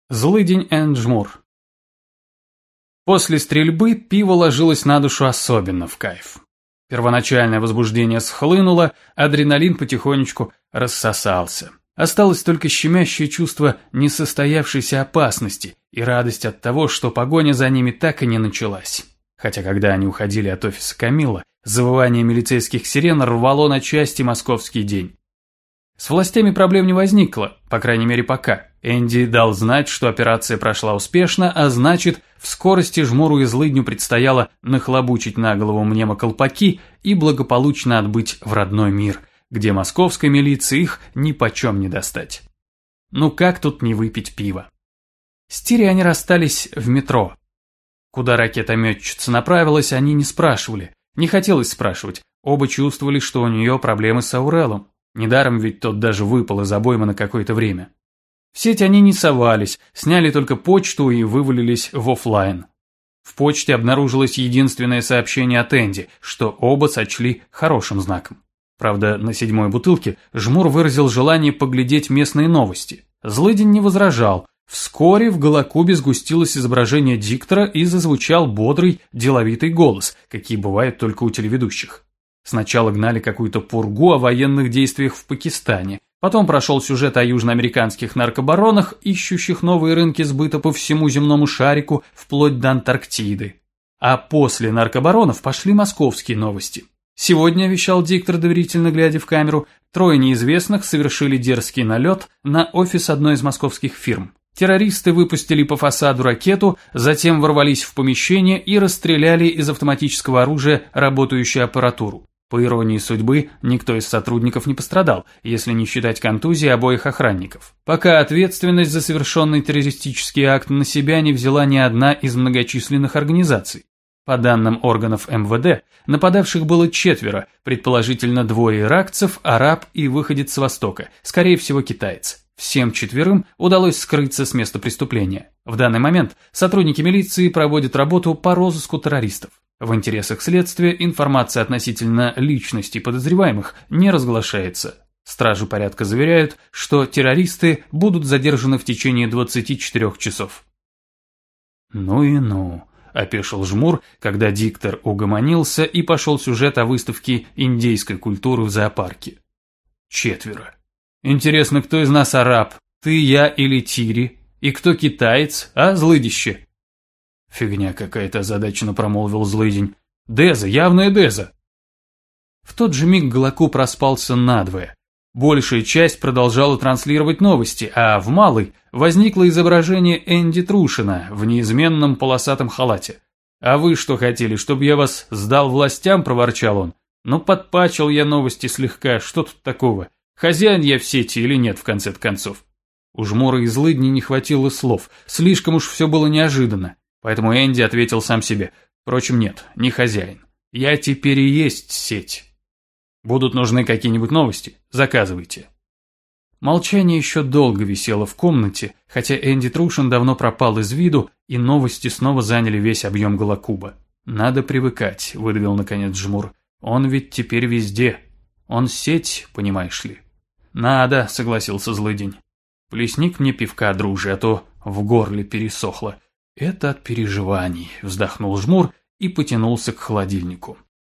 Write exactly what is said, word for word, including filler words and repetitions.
Злыдень энд Жмур. После стрельбы пиво ложилось на душу особенно в кайф. Первоначальное возбуждение схлынуло, адреналин потихонечку рассосался. Осталось только щемящее чувство несостоявшейся опасности и радость от того, что погоня за ними так и не началась. Хотя когда они уходили от офиса Камилла, завывание милицейских сирен рвало на части московский день. С властями проблем не возникло, по крайней мере пока. Энди дал знать, что операция прошла успешно, а значит, в скорости Жмуру и Злыдню предстояло нахлобучить на голову мнемоколпаки и благополучно отбыть в родной мир, где московской милиции их нипочем не достать. Ну как тут не выпить пива? С Тири они расстались в метро. Куда ракетометчица направилась, они не спрашивали. Не хотелось спрашивать, оба чувствовали, что у нее проблемы с Аурелом. Недаром ведь тот даже выпал из обоймы на какое-то время. В сеть они не совались, сняли только почту и вывалились в офлайн. В почте обнаружилось единственное сообщение от Энди, что оба сочли хорошим знаком. Правда, на седьмой бутылке Жмур выразил желание поглядеть местные новости. Злыдень не возражал. Вскоре в Голокубе сгустилось изображение диктора и зазвучал бодрый, деловитый голос, какие бывают только у телеведущих. Сначала гнали какую-то пургу о военных действиях в Пакистане, потом прошел сюжет о южноамериканских наркобаронах, ищущих новые рынки сбыта по всему земному шарику, вплоть до Антарктиды. А после наркобаронов пошли московские новости. Сегодня, вещал диктор, доверительно глядя в камеру, трое неизвестных совершили дерзкий налет на офис одной из московских фирм. Террористы выпустили по фасаду ракету, затем ворвались в помещение и расстреляли из автоматического оружия работающую аппаратуру. По иронии судьбы, никто из сотрудников не пострадал, если не считать контузии обоих охранников. Пока ответственность за совершенный террористический акт на себя не взяла ни одна из многочисленных организаций. По данным органов эм вэ дэ, нападавших было четверо, предположительно двое иракцев, араб и выходец с Востока, скорее всего китаец. Всем четверым удалось скрыться с места преступления. В данный момент сотрудники милиции проводят работу по розыску террористов. В интересах следствия информация относительно личности подозреваемых не разглашается. Стражи порядка заверяют, что террористы будут задержаны в течение двадцати четырёх часов. «Ну и ну», – опешил Жмур, когда диктор угомонился и пошел сюжет о выставке индейской культуры в зоопарке. «Четверо. Интересно, кто из нас араб? Ты, я или Тири? И кто китаец, а злыдище?» «Фигня какая-то», – озадаченно промолвил Злыдень. «Деза, явная Деза». В тот же миг Голокуб проспался надвое. Большая часть продолжала транслировать новости, а в малой возникло изображение Энди Трушина в неизменном полосатом халате. «А вы что хотели, чтобы я вас сдал властям?» – проворчал он. «Ну, подпачил я новости слегка, что тут такого? Хозяин я в сети или нет, в конце концов?» У Жмура и Злыдни не хватило слов, слишком уж все было неожиданно. Поэтому Энди ответил сам себе: «Впрочем, нет, не хозяин. Я теперь и есть сеть. Будут нужны какие-нибудь новости? Заказывайте». Молчание еще долго висело в комнате, хотя Энди Трушин давно пропал из виду, и новости снова заняли весь объем Голокуба. «Надо привыкать», — выдавил наконец Жмур. «Он ведь теперь везде. Он сеть, понимаешь ли». «Надо», — согласился Злыдень. «Плесни-ка мне пивка, друже, а то в горле пересохло». «Это от переживаний», – вздохнул Жмур и потянулся к холодильнику.